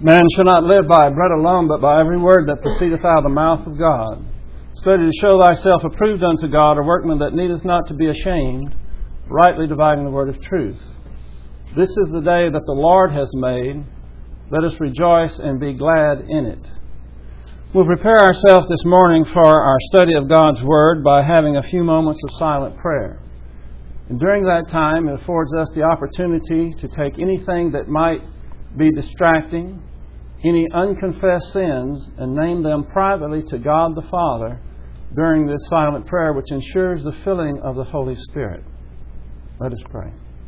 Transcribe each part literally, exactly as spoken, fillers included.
Man shall not live by bread alone, but by every word that proceedeth out of the mouth of God. Study to show thyself approved unto God, a workman that needeth not to be ashamed, rightly dividing the word of truth. This is the day that the Lord has made. Let us rejoice and be glad in it. We'll prepare ourselves this morning for our study of God's Word by having a few moments of silent prayer. And during that time, it affords us the opportunity to take anything that might be distracting, any unconfessed sins, and name them privately to God the Father during this silent prayer, which ensures the filling of the Holy Spirit. Let us pray.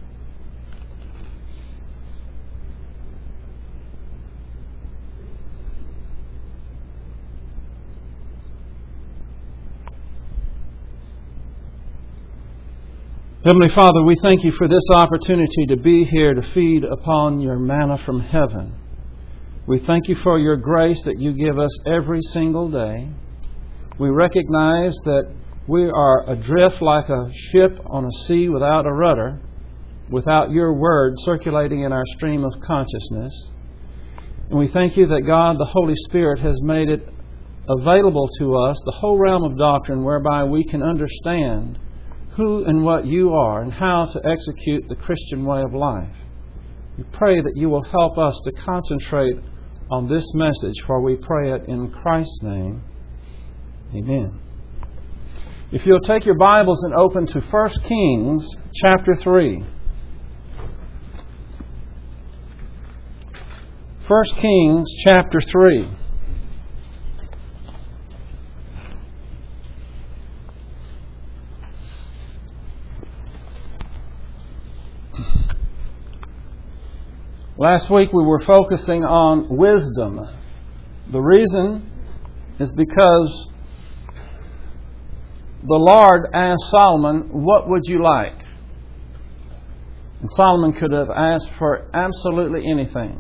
Heavenly Father, we thank you for this opportunity to be here to feed upon your manna from heaven. We thank you for your grace that you give us every single day. We recognize that we are adrift like a ship on a sea without a rudder, without your word circulating in our stream of consciousness. And we thank you that God, the Holy Spirit, has made it available to us, the whole realm of doctrine, whereby we can understand who and what you are and how to execute the Christian way of life. We pray that you will help us to concentrate on this message, for we pray it in Christ's name. Amen. If you'll take your Bibles and open to First Kings chapter three. First Kings chapter three. Last week we were focusing on wisdom. The reason is because the Lord asked Solomon, "What would you like?" And Solomon could have asked for absolutely anything.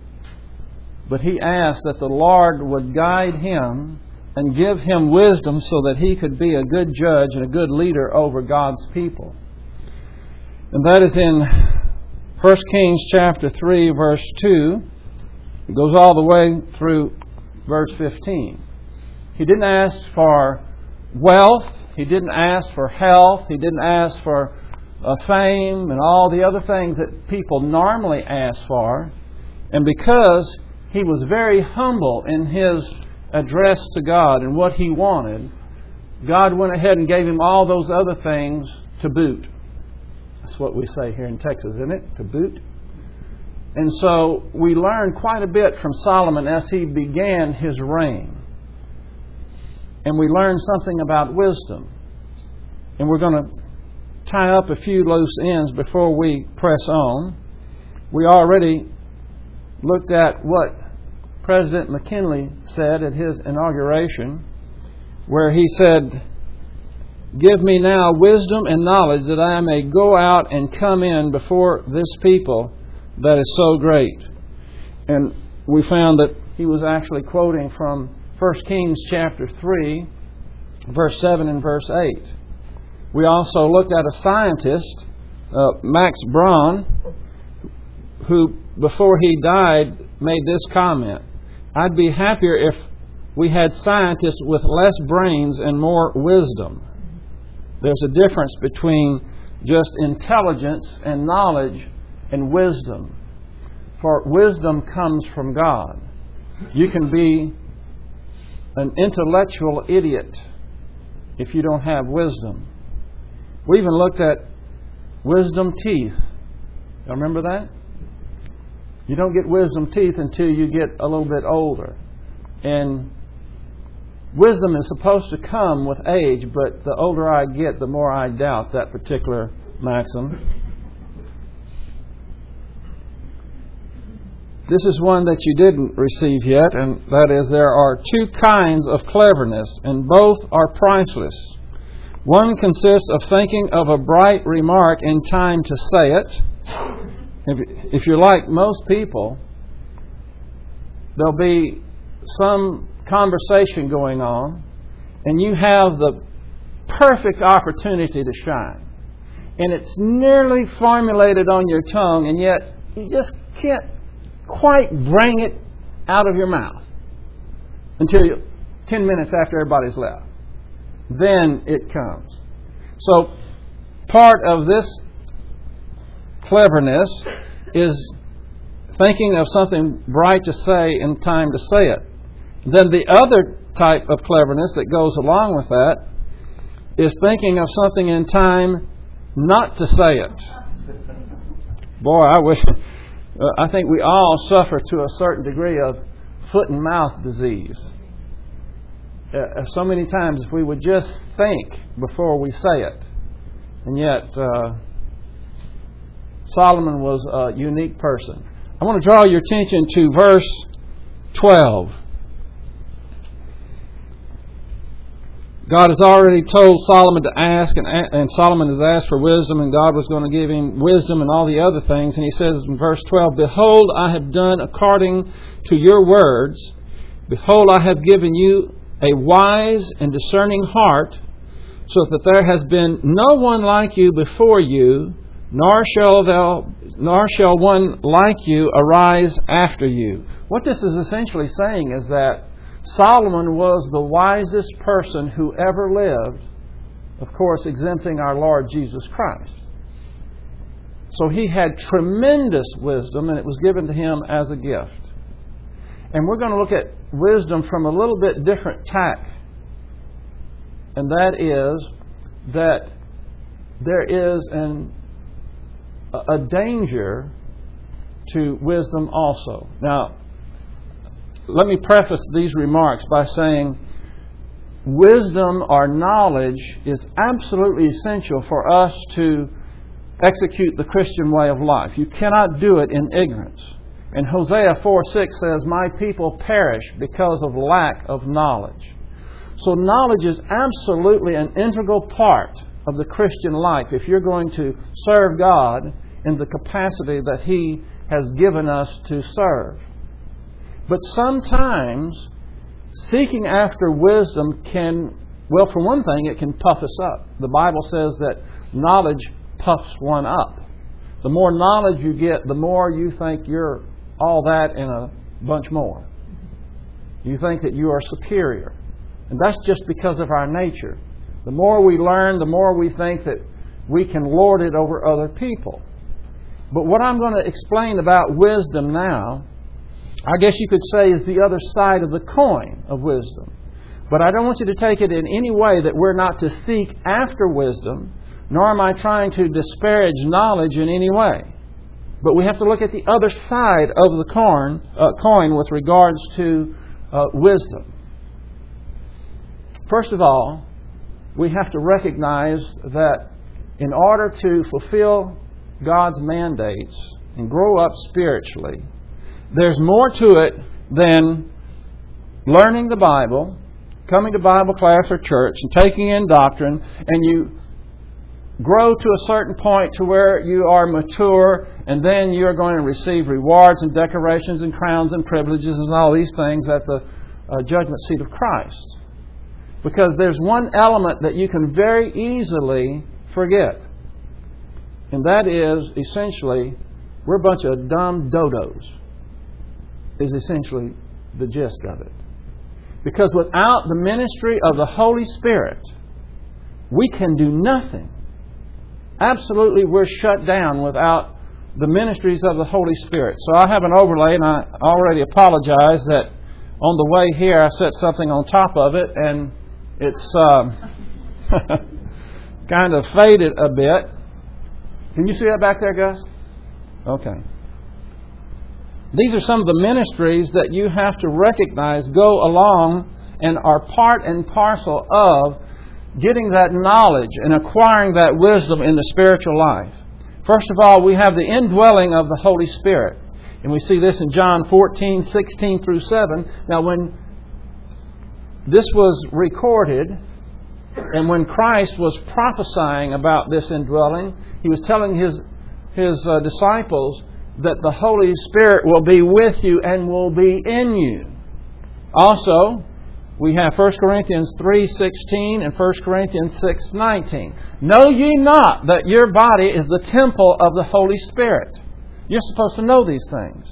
But he asked that the Lord would guide him and give him wisdom so that he could be a good judge and a good leader over God's people. And that is in First Kings chapter three, verse two. It goes all the way through verse fifteen. He didn't ask for wealth. He didn't ask for health. He didn't ask for uh, fame and all the other things that people normally ask for. And because he was very humble in his address to God and what he wanted, God went ahead and gave him all those other things to boot. That's what we say here in Texas, isn't it? To boot. And so we learned quite a bit from Solomon as he began his reign. And we learned something about wisdom. And we're going to tie up a few loose ends before we press on. We already looked at what President McKinley said at his inauguration, where he said, "Give me now wisdom and knowledge that I may go out and come in before this people that is so great." And we found that he was actually quoting from First Kings chapter three, verse seven and verse eight. We also looked at a scientist, uh, Max Braun, who before he died made this comment: "I'd be happier if we had scientists with less brains and more wisdom." There's a difference between just intelligence and knowledge and wisdom. For wisdom comes from God. You can be an intellectual idiot if you don't have wisdom. We even looked at wisdom teeth. You remember that? You don't get wisdom teeth until you get a little bit older. And wisdom is supposed to come with age, but the older I get, the more I doubt that particular maxim. This is one that you didn't receive yet, and that is, there are two kinds of cleverness, and both are priceless. One consists of thinking of a bright remark in time to say it. If, if you're like most people, there'll be some conversation going on, and you have the perfect opportunity to shine. And it's nearly formulated on your tongue, and yet you just can't quite bring it out of your mouth until you, ten minutes after everybody's left. Then it comes. So part of this cleverness is thinking of something bright to say in time to say it. Then the other type of cleverness that goes along with that is thinking of something in time not to say it. Boy, I wish, uh, I think we all suffer to a certain degree of foot and mouth disease. Uh, so many times if we would just think before we say it. And yet, uh, Solomon was a unique person. I want to draw your attention to verse twelve. God has already told Solomon to ask, and, and Solomon has asked for wisdom, and God was going to give him wisdom and all the other things. And he says in verse twelve, Behold, I have done according to your words. Behold, I have given you a wise and discerning heart, so that there has been no one like you before you, nor shall thou, nor shall one like you arise after you. What this is essentially saying is that Solomon was the wisest person who ever lived, of course, exempting our Lord Jesus Christ. So he had tremendous wisdom, and it was given to him as a gift. And we're going to look at wisdom from a little bit different tack. And that is that there is an, a danger to wisdom also. Now, let me preface these remarks by saying wisdom or knowledge is absolutely essential for us to execute the Christian way of life. You cannot do it in ignorance. And Hosea four six says, My people perish because of lack of knowledge. So knowledge is absolutely an integral part of the Christian life if you're going to serve God in the capacity that He has given us to serve. But sometimes seeking after wisdom can, well, for one thing, it can puff us up. The Bible says that knowledge puffs one up. The more knowledge you get, the more you think you're all that and a bunch more. You think that you are superior. And that's just because of our nature. The more we learn, the more we think that we can lord it over other people. But what I'm going to explain about wisdom now, I guess you could say, is the other side of the coin of wisdom. But I don't want you to take it in any way that we're not to seek after wisdom, nor am I trying to disparage knowledge in any way. But we have to look at the other side of the coin, uh, coin with regards to uh, wisdom. First of all, we have to recognize that in order to fulfill God's mandates and grow up spiritually, there's more to it than learning the Bible, coming to Bible class or church, and taking in doctrine, and you grow to a certain point to where you are mature, and then you're going to receive rewards and decorations and crowns and privileges and all these things at the uh, judgment seat of Christ. Because there's one element that you can very easily forget. And that is, essentially, we're a bunch of dumb dodos, is essentially the gist of it. Because without the ministry of the Holy Spirit, we can do nothing. Absolutely, we're shut down without the ministries of the Holy Spirit. So I have an overlay, and I already apologize that on the way here I set something on top of it, and it's um, kind of faded a bit. Can you see that back there, Gus? Okay. These are some of the ministries that you have to recognize go along and are part and parcel of getting that knowledge and acquiring that wisdom in the spiritual life. First of all, we have the indwelling of the Holy Spirit. And we see this in John fourteen, sixteen through seven. Now, when this was recorded, and when Christ was prophesying about this indwelling, He was telling His, his uh, disciples that the Holy Spirit will be with you and will be in you. Also, we have First Corinthians three sixteen and First Corinthians six nineteen. Know ye not that your body is the temple of the Holy Spirit? You're supposed to know these things.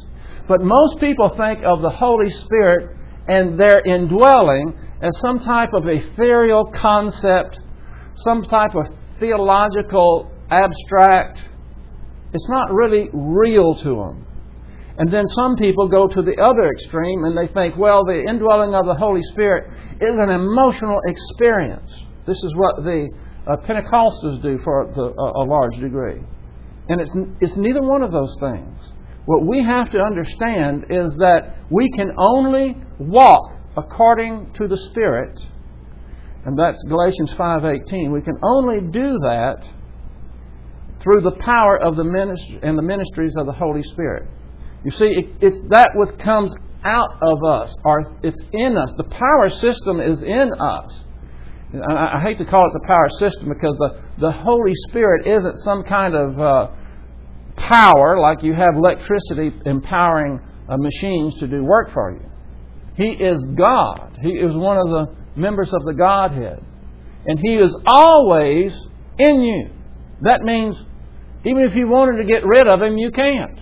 But most people think of the Holy Spirit and their indwelling as some type of ethereal concept, some type of theological abstract. It's not really real to them. And then some people go to the other extreme and they think, well, the indwelling of the Holy Spirit is an emotional experience. This is what the uh, Pentecostals do for the, uh, a large degree. And it's, it's neither one of those things. What we have to understand is that we can only walk according to the Spirit, and that's Galatians five eighteen. We can only do that through the power of the ministry and the ministries of the Holy Spirit. You see, it, it's that which comes out of us, or it's in us. The power system is in us. I, I hate to call it the power system because the, the Holy Spirit isn't some kind of uh, power like you have electricity empowering uh, machines to do work for you. He is God. He is one of the members of the Godhead. And He is always in you. That means even if you wanted to get rid of Him, you can't.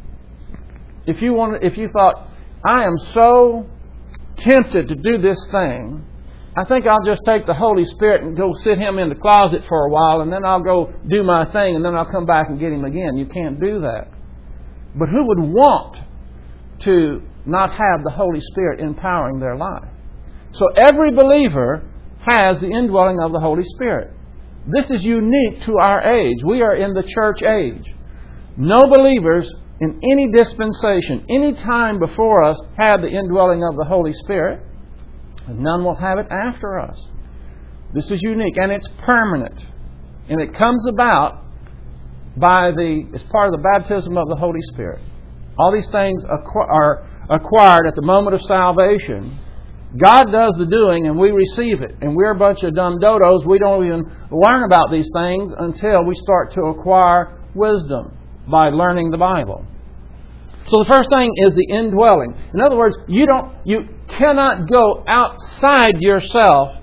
If you wanted, if you thought, I am so tempted to do this thing, I think I'll just take the Holy Spirit and go sit Him in the closet for a while, and then I'll go do my thing, and then I'll come back and get Him again. You can't do that. But who would want to not have the Holy Spirit empowering their life? So every believer has the indwelling of the Holy Spirit. This is unique to our age. We are in the church age. No believers in any dispensation, any time before us, had the indwelling of the Holy Spirit. And none will have it after us. This is unique, and it's permanent. And it comes about by the, as part of the baptism of the Holy Spirit. All these things are acquired at the moment of salvation. God does the doing and we receive it. And we're a bunch of dumb dodos. We don't even learn about these things until we start to acquire wisdom by learning the Bible. So the first thing is the indwelling. In other words, you don't, you cannot go outside yourself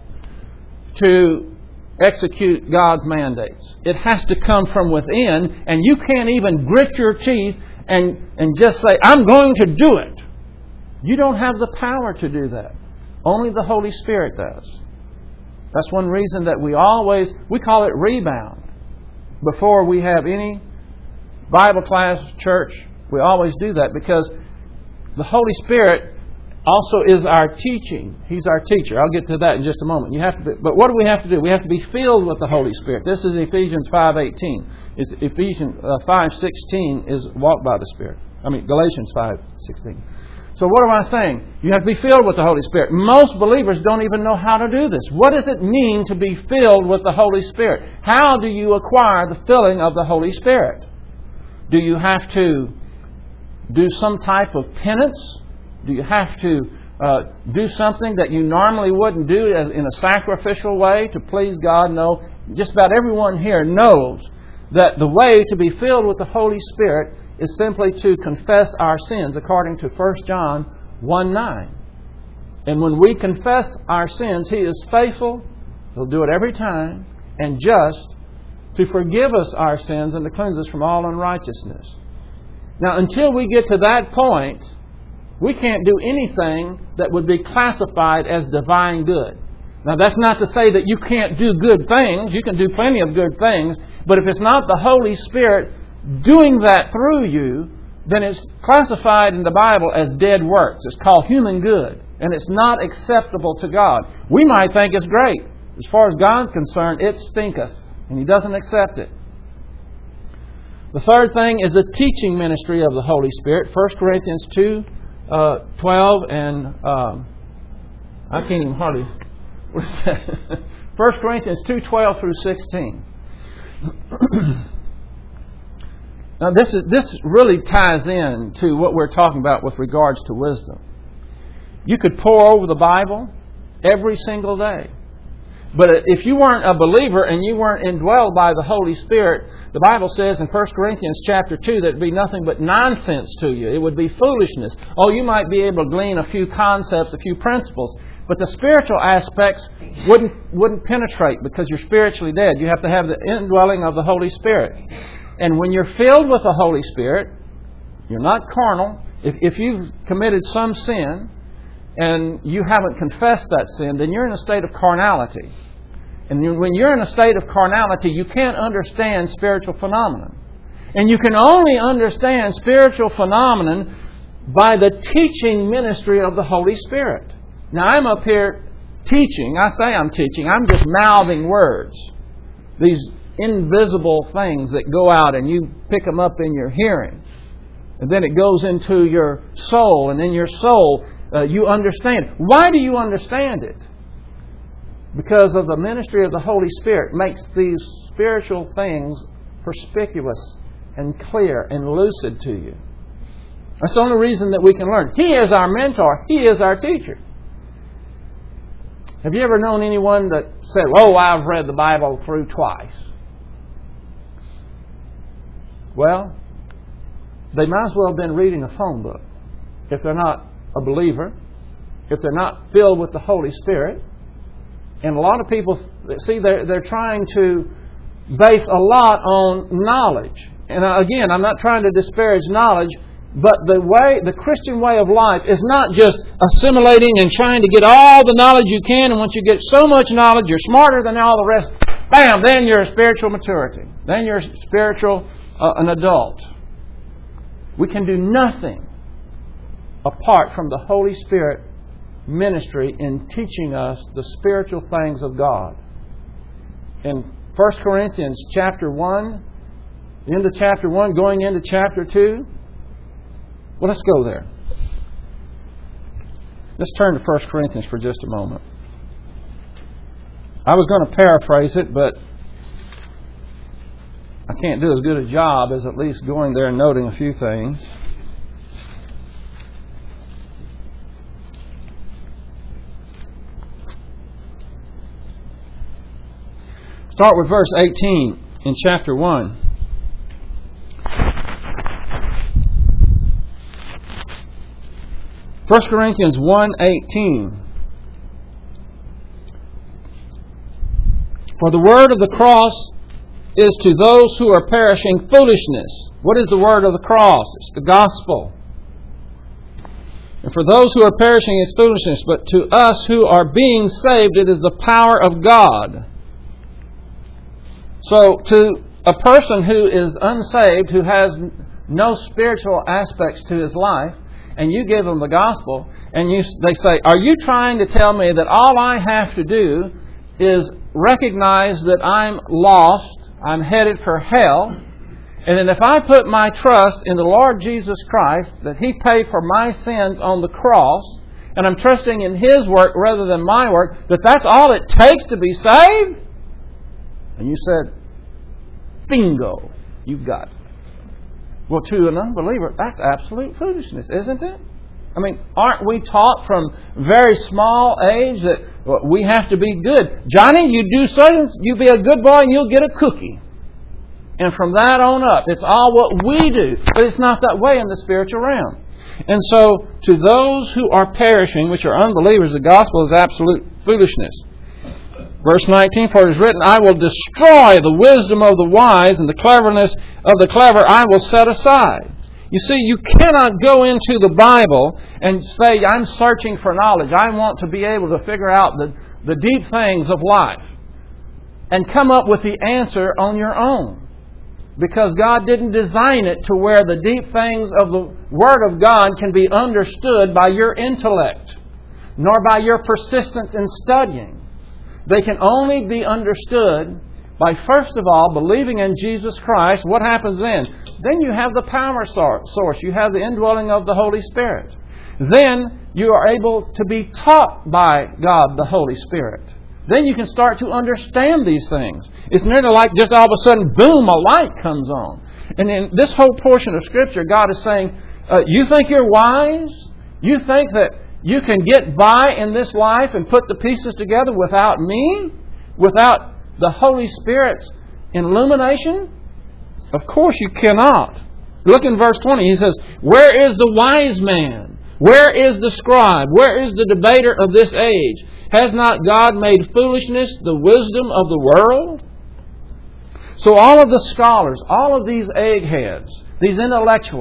to execute God's mandates. It has to come from within, and you can't even grit your teeth and, and just say, I'm going to do it. You don't have the power to do that. Only the Holy Spirit does. That's one reason that we always, we call it rebound. Before we have any Bible class, church, we always do that because the Holy Spirit also is our teaching. He's our teacher. I'll get to that in just a moment. You have to, be, but what do we have to do? We have to be filled with the Holy Spirit. This is Ephesians five eighteen. Is Ephesians uh, five sixteen is walk by the Spirit. I mean Galatians five sixteen. So what am I saying? You have to be filled with the Holy Spirit. Most believers don't even know how to do this. What does it mean to be filled with the Holy Spirit? How do you acquire the filling of the Holy Spirit? Do you have to do some type of penance? Do you have to uh, do something that you normally wouldn't do in a sacrificial way to please God? No. Just about everyone here knows that the way to be filled with the Holy Spirit is simply to confess our sins according to First John one nine. And when we confess our sins, He is faithful, He'll do it every time, and just to forgive us our sins and to cleanse us from all unrighteousness. Now, until we get to that point, we can't do anything that would be classified as divine good. Now, that's not to say that you can't do good things. You can do plenty of good things. But if it's not the Holy Spirit doing that through you, then it's classified in the Bible as dead works. It's called human good. And it's not acceptable to God. We might think it's great. As far as God's concerned, it stinketh. And He doesn't accept it. The third thing is the teaching ministry of the Holy Spirit. First Corinthians two twelve and um, I can't even hardly... What is that? First Corinthians two twelve through sixteen. Now this is this really ties in to what we're talking about with regards to wisdom. You could pore over the Bible every single day. But if you weren't a believer and you weren't indwelled by the Holy Spirit, the Bible says in First Corinthians chapter two that it would be nothing but nonsense to you. It would be foolishness. Oh, you might be able to glean a few concepts, a few principles, but the spiritual aspects wouldn't wouldn't penetrate because you're spiritually dead. You have to have the indwelling of the Holy Spirit. And when you're filled with the Holy Spirit, you're not carnal. If, if you've committed some sin and you haven't confessed that sin, then you're in a state of carnality. And you, when you're in a state of carnality, you can't understand spiritual phenomenon. And you can only understand spiritual phenomenon by the teaching ministry of the Holy Spirit. Now, I'm up here teaching. I say I'm teaching. I'm just mouthing words. These invisible things that go out and you pick them up in your hearing. And then it goes into your soul. And in your soul, uh, you understand. Why do you understand it? Because of the ministry of the Holy Spirit makes these spiritual things perspicuous and clear and lucid to you. That's the only reason that we can learn. He is our mentor. He is our teacher. Have you ever known anyone that said, "Oh, I've read the Bible through twice"? Well, they might as well have been reading a phone book. If they're not a believer, if they're not filled with the Holy Spirit. And a lot of people, see, they're, they're trying to base a lot on knowledge. And again, I'm not trying to disparage knowledge, but the way, the Christian way of life is not just assimilating and trying to get all the knowledge you can. And once you get so much knowledge, you're smarter than all the rest. Bam! Then you're a spiritual maturity. Then you're spiritual, uh, an adult. We can do nothing apart from the Holy Spirit ministry in teaching us the spiritual things of God. In First Corinthians chapter one, into chapter one, going into chapter two. Well, let's go there. Let's turn to First Corinthians for just a moment. I was going to paraphrase it, but I can't do as good a job as at least going there and noting a few things. Start with verse eighteen in chapter one. First Corinthians one eighteen. For the word of the cross is to those who are perishing foolishness. What is the word of the cross? It's the gospel. And for those who are perishing it's foolishness, but to us who are being saved it is the power of God. So to a person who is unsaved, who has no spiritual aspects to his life, and you give them the gospel, and you, they say, "Are you trying to tell me that all I have to do is recognize that I'm lost, I'm headed for hell, and then if I put my trust in the Lord Jesus Christ, that He paid for my sins on the cross, and I'm trusting in His work rather than my work, that that's all it takes to be saved?" And you said, "Bingo, you've got it." Well, to an unbeliever, that's absolute foolishness, isn't it? I mean, aren't we taught from very small age that we have to be good? Johnny, you do something, you be a good boy and you'll get a cookie. And from that on up, it's all what we do. But it's not that way in the spiritual realm. And so, to those who are perishing, which are unbelievers, the gospel is absolute foolishness. Verse nineteen, for it is written, "I will destroy the wisdom of the wise, and the cleverness of the clever I will set aside." You see, you cannot go into the Bible and say, "I'm searching for knowledge. I want to be able to figure out the, the deep things of life," and come up with the answer on your own. Because God didn't design it to where the deep things of the Word of God can be understood by your intellect, nor by your persistence in studying. They can only be understood by, first of all, believing in Jesus Christ. What happens then? Then you have the power source. You have the indwelling of the Holy Spirit. Then you are able to be taught by God, the Holy Spirit. Then you can start to understand these things. It's nearly like just all of a sudden, boom, a light comes on. And in this whole portion of Scripture, God is saying, uh, you think you're wise? You think that you can get by in this life and put the pieces together without me? Without the Holy Spirit's illumination? Of course you cannot. Look in verse twenty. He says, "Where is the wise man? Where is the scribe? Where is the debater of this age? Has not God made foolishness the wisdom of the world?" So all of the scholars, all of these eggheads, these intellectuals,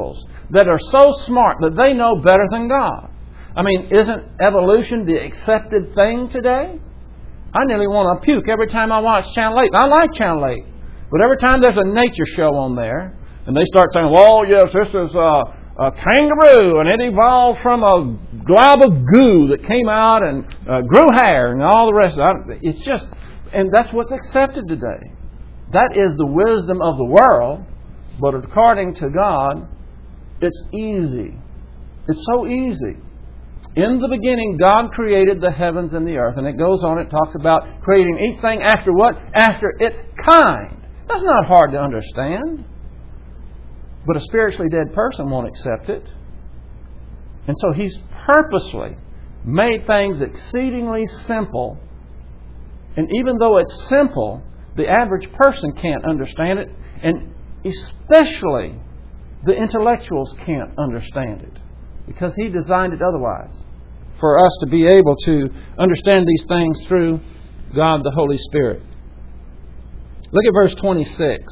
that are so smart that they know better than God. I mean, isn't evolution the accepted thing today? I nearly want to puke every time I watch Channel eight. I like Channel eight. But every time there's a nature show on there, and they start saying, well, yes, this is a, a kangaroo, and it evolved from a glob of goo that came out and uh, grew hair, and all the rest of it. It's just, and that's what's accepted today. That is the wisdom of the world, but according to God, it's easy. It's so easy. In the beginning, God created the heavens and the earth. And it goes on, it talks about creating each thing after what? After its kind. That's not hard to understand. But a spiritually dead person won't accept it. And so He's purposely made things exceedingly simple. And even though it's simple, the average person can't understand it. And especially the intellectuals can't understand it. Because He designed it otherwise. For us to be able to understand these things through God the Holy Spirit. Look at verse twenty-six.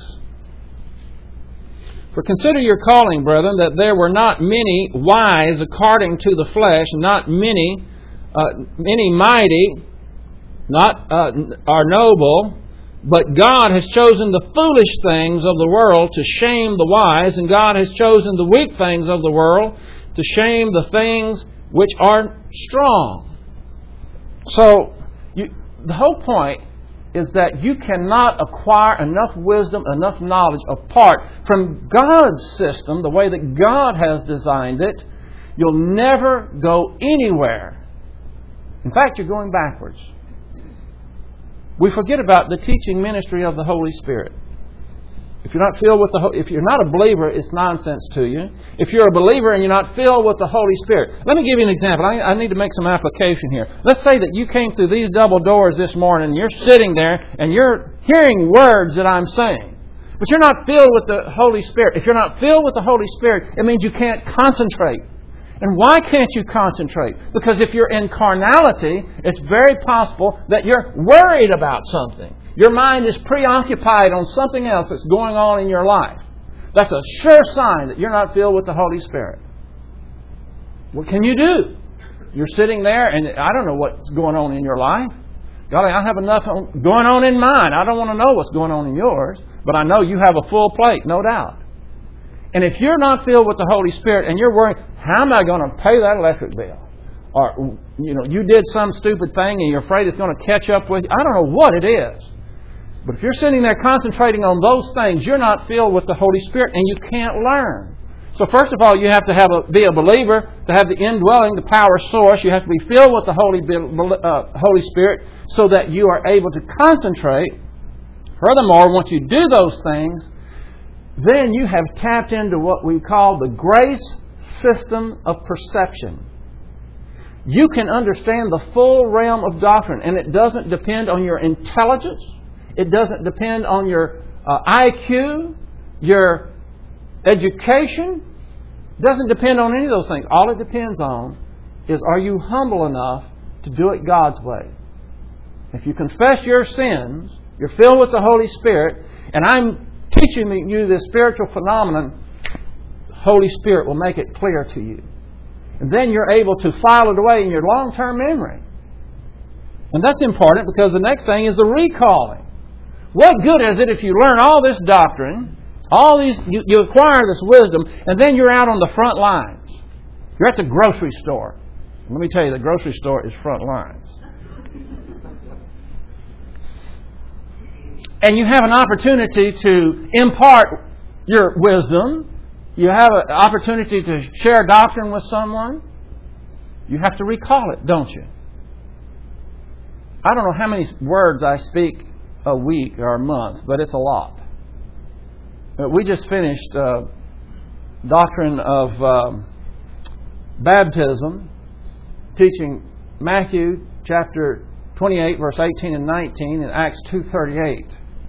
For consider your calling, brethren, that there were not many wise according to the flesh, not many, uh, many mighty, not uh, are noble, but God has chosen the foolish things of the world to shame the wise, and God has chosen the weak things of the world to shame the things which are strong. So, you, the whole point is that you cannot acquire enough wisdom, enough knowledge apart from God's system, the way that God has designed it. You'll never go anywhere. In fact, you're going backwards. We forget about the teaching ministry of the Holy Spirit. If you're not filled with the, if you're not a believer, it's nonsense to you. If you're a believer and you're not filled with the Holy Spirit, let me give you an example. I, I need to make some application here. Let's say that you came through these double doors this morning, and you're sitting there and you're hearing words that I'm saying, but you're not filled with the Holy Spirit. If you're not filled with the Holy Spirit, it means you can't concentrate. And why can't you concentrate? Because if you're in carnality, it's very possible that you're worried about something. Your mind is preoccupied on something else that's going on in your life. That's a sure sign that you're not filled with the Holy Spirit. What can you do? You're sitting there and I don't know what's going on in your life. Golly, I have enough going on in mine. I don't want to know what's going on in yours. But I know you have a full plate, no doubt. And if you're not filled with the Holy Spirit and you're worrying, how am I going to pay that electric bill? Or, you know, you did some stupid thing and you're afraid it's going to catch up with you. I don't know what it is. But if you're sitting there concentrating on those things, you're not filled with the Holy Spirit and you can't learn. So first of all, you have to have a, be a believer to have the indwelling, the power source. You have to be filled with the Holy, uh, Holy Spirit so that you are able to concentrate. Furthermore, once you do those things, then you have tapped into what we call the grace system of perception. You can understand the full realm of doctrine, and it doesn't depend on your intelligence. It doesn't depend on your uh, I Q, your education. It doesn't depend on any of those things. All it depends on is, are you humble enough to do it God's way? If you confess your sins, you're filled with the Holy Spirit, and I'm teaching you this spiritual phenomenon, the Holy Spirit will make it clear to you. And then you're able to file it away in your long-term memory. And that's important because the next thing is the recalling. What good is it if you learn all this doctrine, all these, you, you acquire this wisdom, and then you're out on the front lines? You're at the grocery store. Let me tell you, the grocery store is front lines. And you have an opportunity to impart your wisdom. You have an opportunity to share doctrine with someone. You have to recall it, don't you? I don't know how many words I speak a week or a month, but it's a lot. We just finished uh, doctrine of um, baptism, teaching Matthew chapter twenty-eight, verse eighteen and nineteen, and Acts two thirty-eight.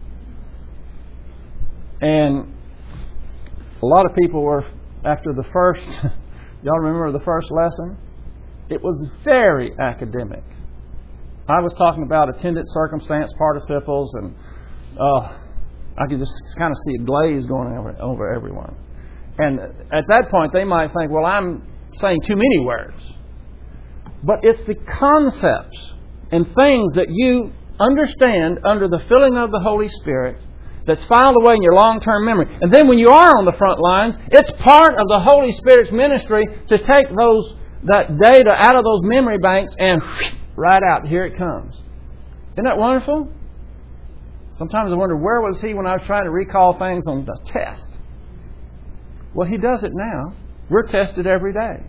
And a lot of people were, after the first, y'all remember the first lesson? It was very academic. I was talking about attendant circumstance participles, and uh, I could just kind of see a glaze going over, over everyone. And at that point, they might think, well, I'm saying too many words. But it's the concepts and things that you understand under the filling of the Holy Spirit that's filed away in your long-term memory. And then when you are on the front lines, it's part of the Holy Spirit's ministry to take those that data out of those memory banks and right out. Here it comes. Isn't that wonderful? Sometimes I wonder, where was He when I was trying to recall things on the test? Well, He does it now. We're tested every day.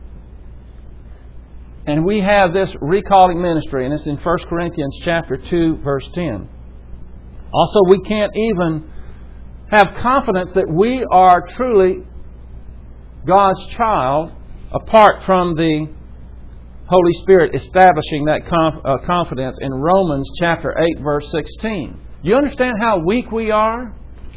And we have this recalling ministry, and it's in First Corinthians chapter two, verse ten. Also, we can't even have confidence that we are truly God's child apart from the Holy Spirit establishing that conf- uh, confidence in Romans chapter eight, verse sixteen. Do you understand how weak we are?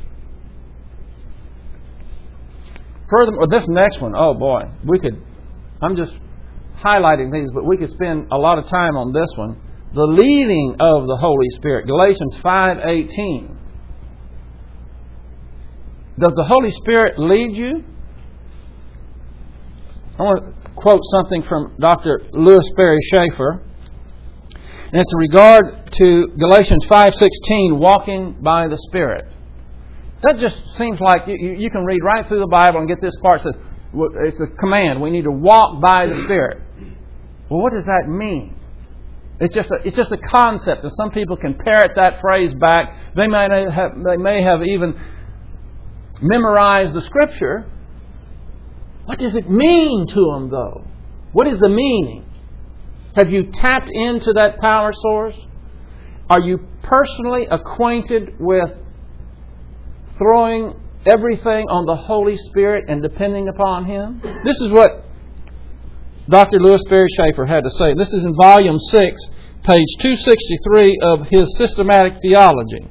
Furthermore, this next one, oh boy, we could, I'm just highlighting these, but we could spend a lot of time on this one. The leading of the Holy Spirit, Galatians five eighteen. Does the Holy Spirit lead you? I want to quote something from Doctor Lewis Sperry Chafer. And it's in regard to Galatians five sixteen, walking by the Spirit. That just seems like you, you can read right through the Bible and get this part. It says, it's a command. We need to walk by the Spirit. Well, what does that mean? It's just a, it's just a concept, and some people can parrot that phrase back. They may have, they may have even memorized the Scripture. What does it mean to them, though? What is the meaning? Have you tapped into that power source? Are you personally acquainted with throwing everything on the Holy Spirit and depending upon Him? This is what Doctor Lewis Sperry Chafer had to say. This is in volume six, page two sixty-three of his Systematic Theology.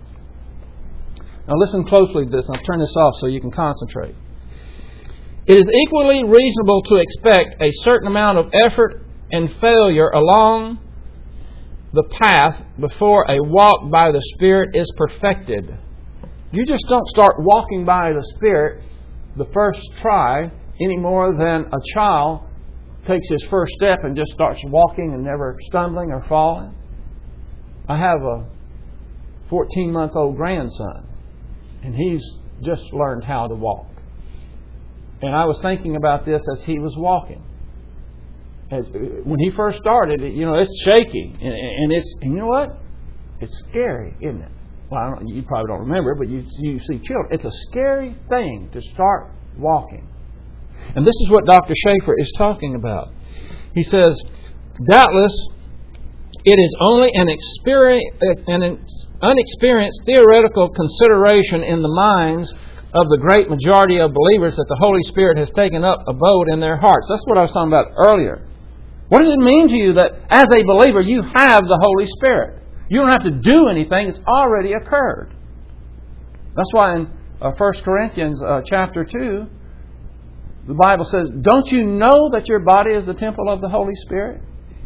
Now listen closely to this. I'll turn this off so you can concentrate. It is equally reasonable to expect a certain amount of effort and failure along the path before a walk by the Spirit is perfected. You just don't start walking by the Spirit the first try any more than a child takes his first step and just starts walking and never stumbling or falling. I have a fourteen-month-old grandson, and he's just learned how to walk. And I was thinking about this as he was walking. As, when he first started, you know, it's shaky. And, and it's, and you know what? It's scary, isn't it? Well, I don't, you probably don't remember it, but you, you see children. It's a scary thing to start walking. And this is what Doctor Chafer is talking about. He says, doubtless, it is only an, experience, an unexperienced theoretical consideration in the minds of the great majority of believers that the Holy Spirit has taken up abode in their hearts. That's what I was talking about earlier. What does it mean to you that as a believer you have the Holy Spirit? You don't have to do anything. It's already occurred. That's why in uh, First Corinthians uh, chapter two, the Bible says, don't you know that your body is the temple of the Holy Spirit?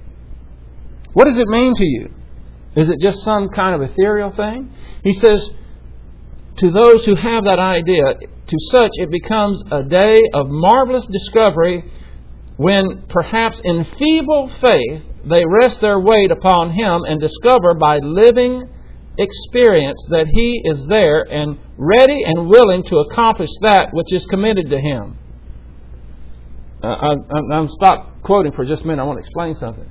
What does it mean to you? Is it just some kind of ethereal thing? He says, to those who have that idea, to such it becomes a day of marvelous discovery when perhaps in feeble faith they rest their weight upon Him and discover by living experience that He is there and ready and willing to accomplish that which is committed to Him. Uh, I, I'm stop quoting for just a minute. I want to explain something.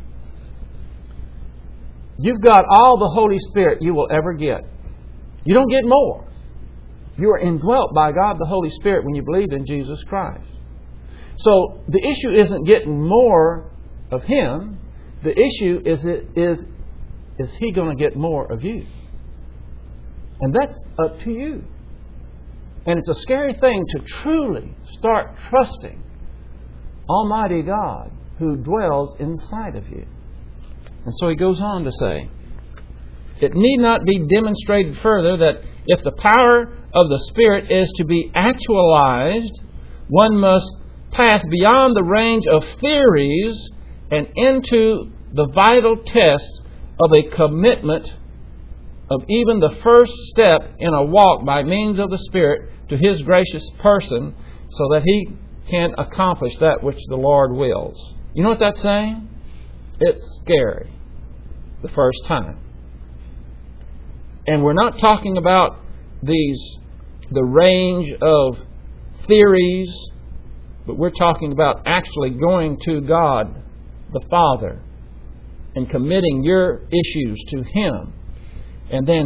You've got all the Holy Spirit you will ever get. You don't get more. You are indwelt by God the Holy Spirit when you believe in Jesus Christ. So the issue isn't getting more of Him. The issue is, it is, is He going to get more of you? And that's up to you. And it's a scary thing to truly start trusting Almighty God who dwells inside of you. And so he goes on to say, it need not be demonstrated further that if the power of the Spirit is to be actualized, one must pass beyond the range of theories and into the vital test of a commitment of even the first step in a walk by means of the Spirit to His gracious person so that He can accomplish that which the Lord wills. You know what that's saying? It's scary the first time. And we're not talking about these, the range of theories, but we're talking about actually going to God the Father and committing your issues to Him, and then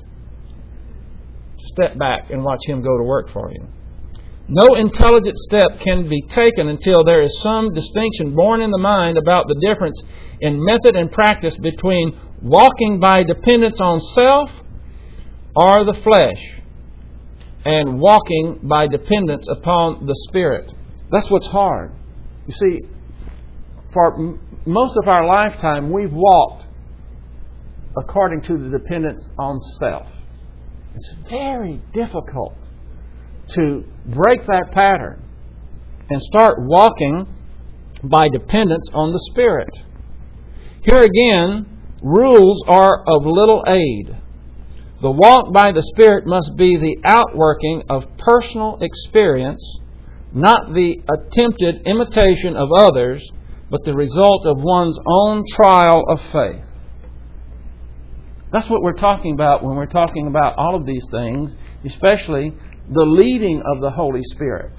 step back and watch Him go to work for you. No intelligent step can be taken until there is some distinction born in the mind about the difference in method and practice between walking by dependence on self or the flesh and walking by dependence upon the Spirit. That's what's hard. You see, for m- most of our lifetime, we've walked according to the dependence on self. It's very difficult to break that pattern and start walking by dependence on the Spirit. Here again, rules are of little aid. The walk by the Spirit must be the outworking of personal experience, not the attempted imitation of others, but the result of one's own trial of faith. That's what we're talking about when we're talking about all of these things, especially the leading of the Holy Spirit.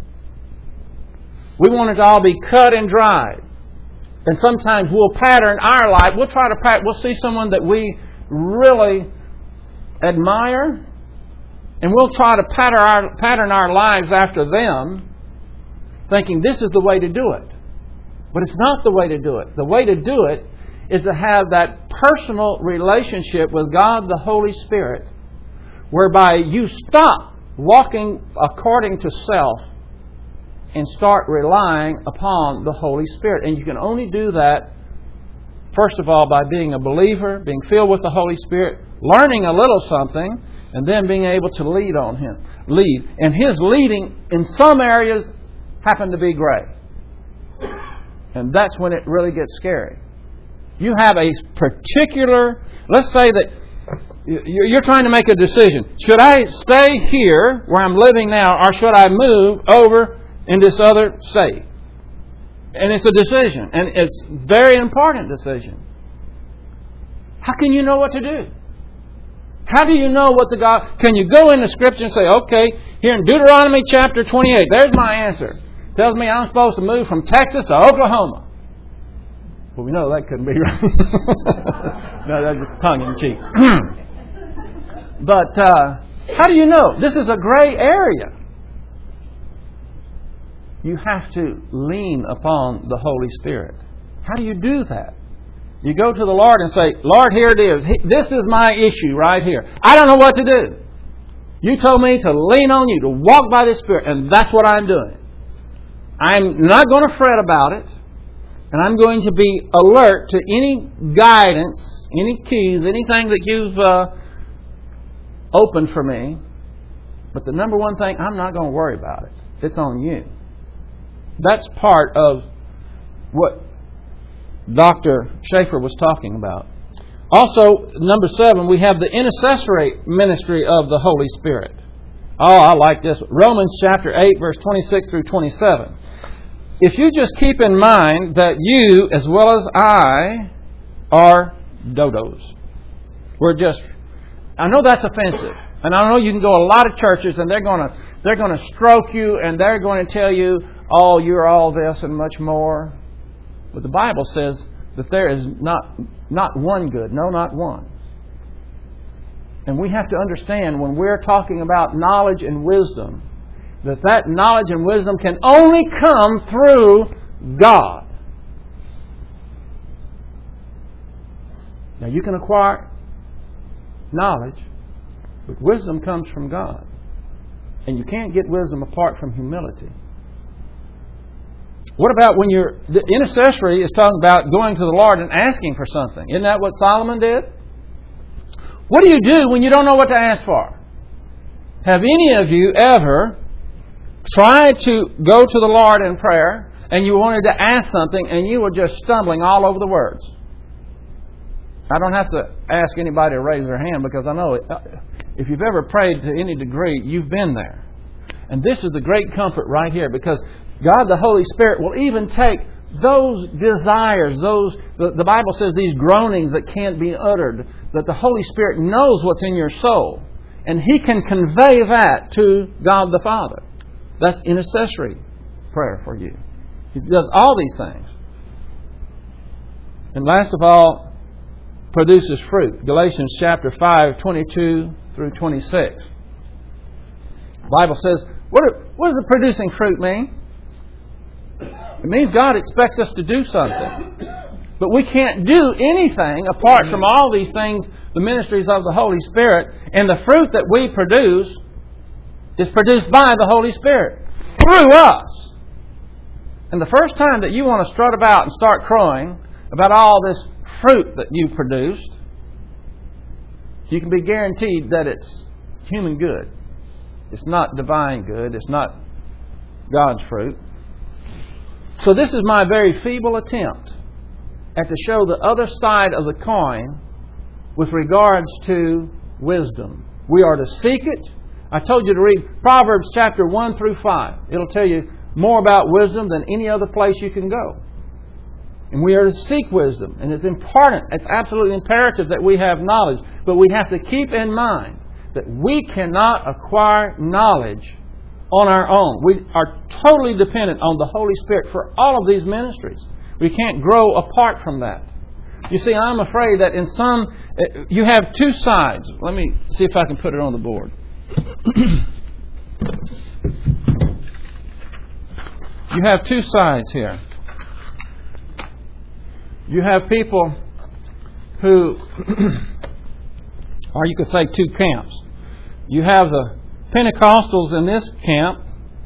We want it to all be cut and dried. And sometimes we'll pattern our life. We'll try to pattern. We'll see someone that we really admire, and we'll try to pattern our, pattern our lives after them, thinking this is the way to do it. But it's not the way to do it. The way to do it is to have that personal relationship with God the Holy Spirit, whereby you stop walking according to self and start relying upon the Holy Spirit. And you can only do that, first of all, by being a believer, being filled with the Holy Spirit, learning a little something, and then being able to lead on Him. Lead. And His leading in some areas happen to be great. And that's when it really gets scary. You have a particular, let's say that you're trying to make a decision. Should I stay here where I'm living now, or should I move over in this other state? And it's a decision. And it's a very important decision. How can you know what to do? How do you know what the God... Can you go into Scripture and say, okay, here in Deuteronomy chapter twenty-eight, there's my answer. It tells me I'm supposed to move from Texas to Oklahoma. Well, we know that couldn't be right. No, that's just tongue-in-cheek. But uh, how do you know? This is a gray area. You have to lean upon the Holy Spirit. How do you do that? You go to the Lord and say, Lord, here it is. This is my issue right here. I don't know what to do. You told me to lean on you, to walk by the Spirit, and that's what I'm doing. I'm not going to fret about it. And I'm going to be alert to any guidance, any keys, anything that you've uh, opened for me. But the number one thing, I'm not going to worry about it. It's on you. That's part of what Doctor Schaefer was talking about. Also, number seven, we have the intercessory ministry of the Holy Spirit. Oh, I like this. Romans chapter eight, verse twenty-six through twenty-seven. If you just keep in mind that you, as well as I, are dodos. We're just... I know that's offensive. And I know you can go to a lot of churches and they're going to they're going to stroke you and they're going to tell you, oh, you're all this and much more. But the Bible says that there is not not one good. No, not one. And we have to understand when we're talking about knowledge and wisdom, that that knowledge and wisdom can only come through God. Now you can acquire knowledge, but wisdom comes from God. And you can't get wisdom apart from humility. What about when you're... The intercessory is talking about going to the Lord and asking for something. Isn't that what Solomon did? What do you do when you don't know what to ask for? Have any of you ever tried to go to the Lord in prayer and you wanted to ask something and you were just stumbling all over the words? I don't have to ask anybody to raise their hand because I know it, if you've ever prayed to any degree, you've been there. And this is the great comfort right here, because God the Holy Spirit will even take those desires, those the, the Bible says these groanings that can't be uttered, that the Holy Spirit knows what's in your soul. And He can convey that to God the Father. That's intercessory prayer for you. He does all these things. And last of all, produces fruit. Galatians chapter five, twenty-two through twenty-six. The Bible says, what, are, what does the producing fruit mean? It means God expects us to do something. But we can't do anything apart from all these things, the ministries of the Holy Spirit. And the fruit that we produce is produced by the Holy Spirit through us. And the first time that you want to strut about and start crowing about all this fruit that you've produced, you can be guaranteed that it's human good. It's not divine good. It's not God's fruit. So this is my very feeble attempt at to show the other side of the coin with regards to wisdom. We are to seek it. I told you to read Proverbs chapter one through five. It'll tell you more about wisdom than any other place you can go. And we are to seek wisdom. And it's important, it's absolutely imperative that we have knowledge. But we have to keep in mind that we cannot acquire knowledge on our own. We are totally dependent on the Holy Spirit for all of these ministries. We can't grow apart from that. You see, I'm afraid that in some, you have two sides. Let me see if I can put it on the board. You have two sides here. You have people who, or you could say two camps. You have the Pentecostals in this camp.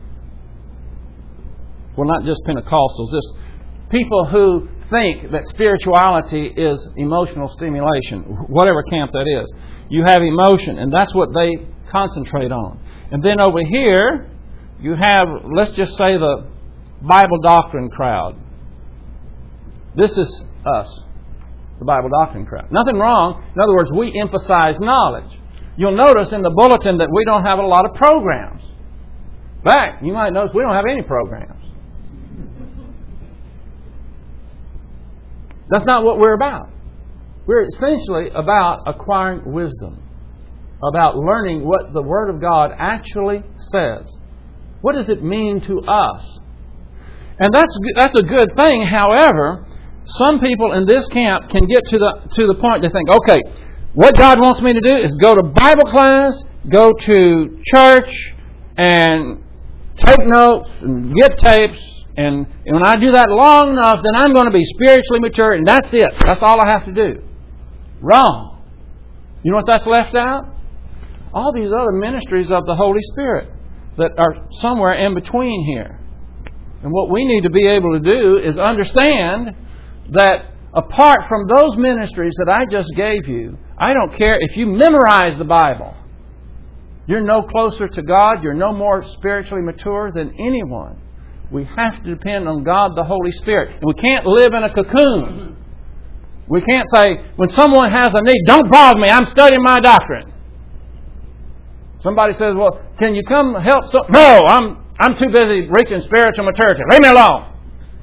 Well, not just Pentecostals. This people who think that spirituality is emotional stimulation, whatever camp that is. You have emotion, and that's what they concentrate on. And then over here, you have, let's just say, the Bible doctrine crowd. This is us, the Bible doctrine crowd. Nothing wrong. In other words, we emphasize knowledge. You'll notice in the bulletin that we don't have a lot of programs. In fact, you might notice we don't have any programs. That's not what we're about. We're essentially about acquiring wisdom, about learning what the Word of God actually says. What does it mean to us? And that's that's a good thing. However, some people in this camp can get to the to the point to think, okay, what God wants me to do is go to Bible class, go to church, and take notes and get tapes. And when I do that long enough, then I'm going to be spiritually mature, and that's it. That's all I have to do. Wrong. You know what that's left out? All these other ministries of the Holy Spirit that are somewhere in between here. And what we need to be able to do is understand that apart from those ministries that I just gave you, I don't care if you memorize the Bible. You're no closer to God. You're no more spiritually mature than anyone. We have to depend on God, the Holy Spirit. And we can't live in a cocoon. We can't say, when someone has a need, don't bother me, I'm studying my doctrine. Somebody says, well, can you come help? So-? No, I'm I'm too busy reaching spiritual maturity. Leave me alone.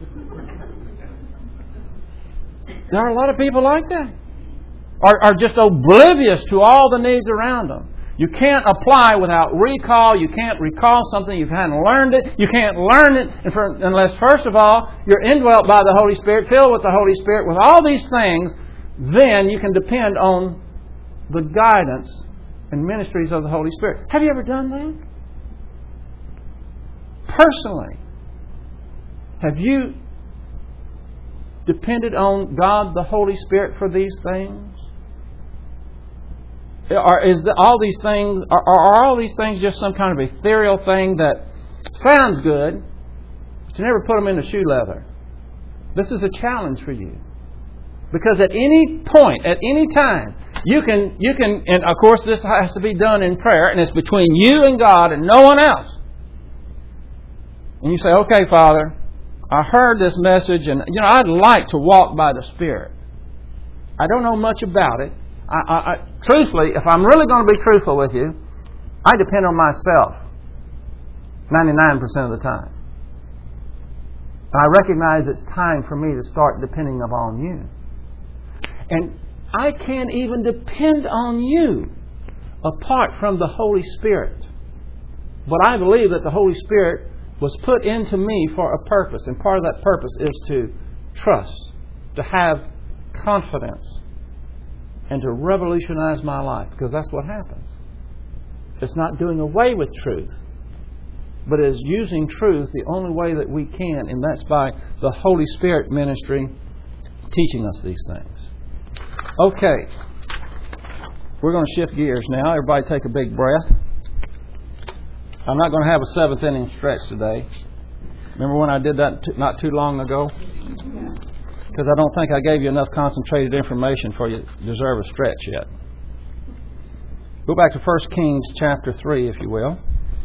There are a lot of people like that. Are, are just oblivious to all the needs around them. You can't apply without recall. You can't recall something. You haven't learned it. You can't learn it unless, first of all, you're indwelt by the Holy Spirit, filled with the Holy Spirit, with all these things. Then you can depend on the guidance and ministries of the Holy Spirit. Have you ever done that? Personally, have you depended on God, the Holy Spirit, for these things? Or is the, all these things are, are all these things just some kind of ethereal thing that sounds good, but you never put them into shoe leather? This is a challenge for you, because at any point, at any time, you can you can, and of course this has to be done in prayer, and it's between you and God and no one else. And you say, "Okay, Father, I heard this message, and you know I'd like to walk by the Spirit. I don't know much about it. I, I, I, truthfully, if I'm really going to be truthful with you, I depend on myself. ninety-nine percent of the time. I recognize it's time for me to start depending upon you. And I can't even depend on you apart from the Holy Spirit. But I believe that the Holy Spirit was put into me for a purpose. And part of that purpose is to trust, to have confidence, and to revolutionize my life. Because that's what happens. It's not doing away with truth, but it is using truth the only way that we can, and that's by the Holy Spirit ministry teaching us these things. Okay. We're going to shift gears now. Everybody take a big breath. I'm not going to have a seventh inning stretch today. Remember when I did that t- not too long ago? Because I don't think I gave you enough concentrated information for you to deserve a stretch yet. Go back to First Kings chapter three, if you will.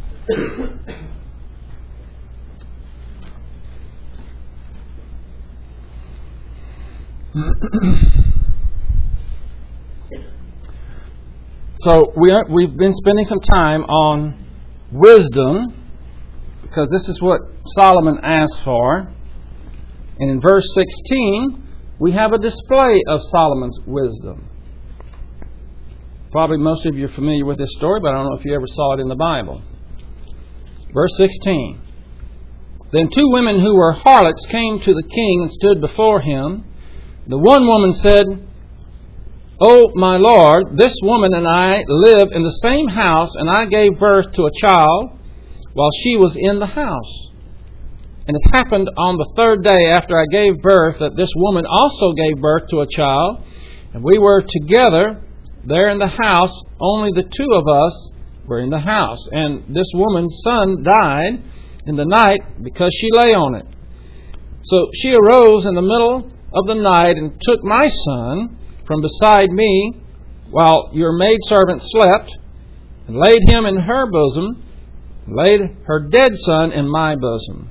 So we are, we've been spending some time on wisdom, because this is what Solomon asked for. And in verse sixteen, we have a display of Solomon's wisdom. Probably most of you are familiar with this story, but I don't know if you ever saw it in the Bible. Verse sixteen. Then two women who were harlots came to the king and stood before him. The one woman said, "O my lord, this woman and I live in the same house, and I gave birth to a child while she was in the house. And it happened on the third day after I gave birth that this woman also gave birth to a child, and we were together there in the house. Only the two of us were in the house. And this woman's son died in the night because she lay on it. So she arose in the middle of the night and took my son from beside me while your maidservant slept, and laid him in her bosom, and laid her dead son in my bosom.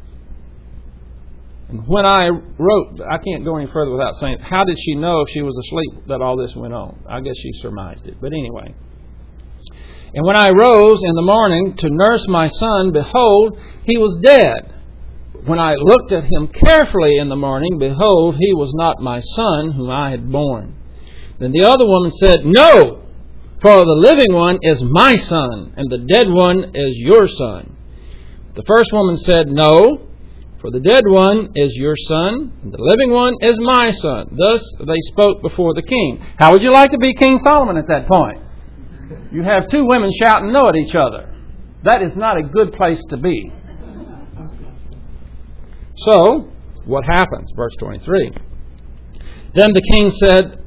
And when I wrote," I can't go any further without saying, how did she know if she was asleep that all this went on? I guess she surmised it. But anyway. "And when I rose in the morning to nurse my son, behold, he was dead. When I looked at him carefully in the morning, behold, he was not my son whom I had born. Then the other woman said, No, for the living one is my son, and the dead one is your son. The first woman said, No, for the dead one is your son, and the living one is my son. Thus they spoke before the king." How would you like to be King Solomon at that point? You have two women shouting no at each other. That is not a good place to be. So, what happens? Verse twenty-three. Then the king said,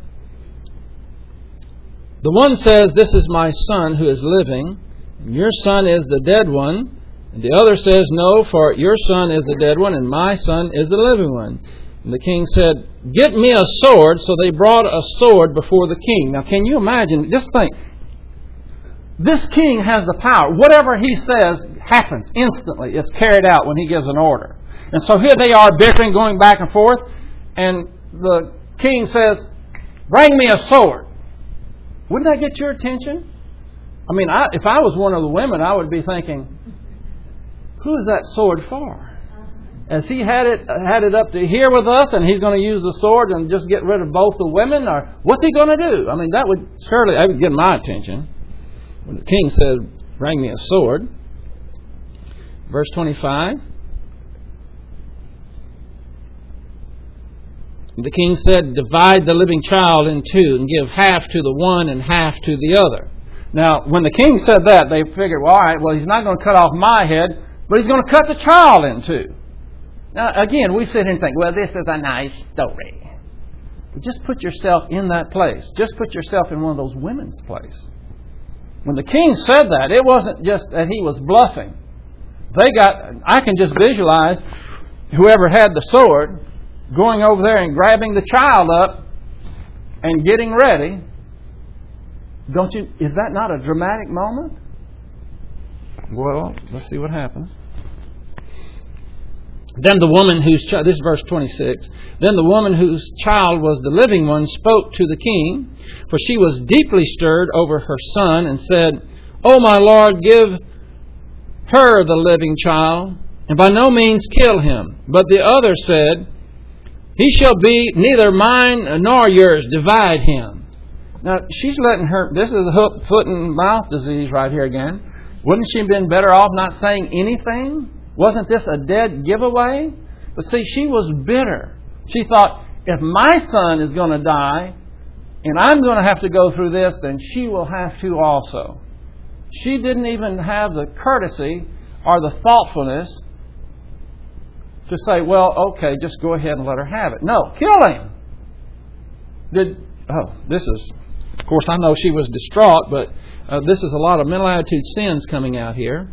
"The one says, This is my son who is living, and your son is the dead one. And the other says, No, for your son is the dead one, and my son is the living one." And the king said, "Get me a sword." So they brought a sword before the king. Now, can you imagine? Just think. This king has the power. Whatever he says happens instantly. It's carried out when he gives an order. And so here they are bickering, going back and forth. And the king says, "Bring me a sword." Wouldn't that get your attention? I mean, I, if I was one of the women, I would be thinking, who is that sword for? Has he had it had it up to here with us, and he's going to use the sword and just get rid of both the women? Or what's he going to do? I mean, that would surely that would get my attention. When the king said, "Bring me a sword." Verse twenty-five. The king said, "Divide the living child in two, and give half to the one and half to the other." Now, when the king said that, they figured, well, all right, well, he's not going to cut off my head, but he's going to cut the child in two. Now, again, we sit here and think, well, this is a nice story. But just put yourself in that place. Just put yourself in one of those women's place. When the king said that, it wasn't just that he was bluffing. They got, I can just visualize whoever had the sword going over there and grabbing the child up and getting ready. Don't you? Is that not a dramatic moment? Well, let's see what happens. Then the woman whose child, this is verse twenty-six, then the woman whose child was the living one spoke to the king, for she was deeply stirred over her son, and said, "O my lord, give her the living child, and by no means kill him. But the other said, He shall be neither mine nor yours, divide him. Now, she's letting her, this is a hook, foot, and mouth disease right here again. Wouldn't she have been better off not saying anything? Wasn't this a dead giveaway? But see, she was bitter. She thought, if my son is going to die, and I'm going to have to go through this, then she will have to also. She didn't even have the courtesy or the thoughtfulness to say, well, okay, just go ahead and let her have it. No, kill him. Did oh, this is, of course, I know she was distraught, but uh, this is a lot of mental attitude sins coming out here.